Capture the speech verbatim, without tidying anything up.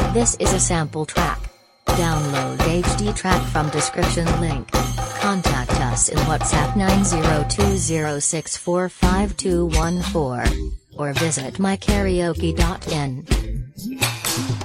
This is a sample track. Download H D track from description link. Contact us in WhatsApp nine zero two zero six four five two one four or visit my karaoke dot in.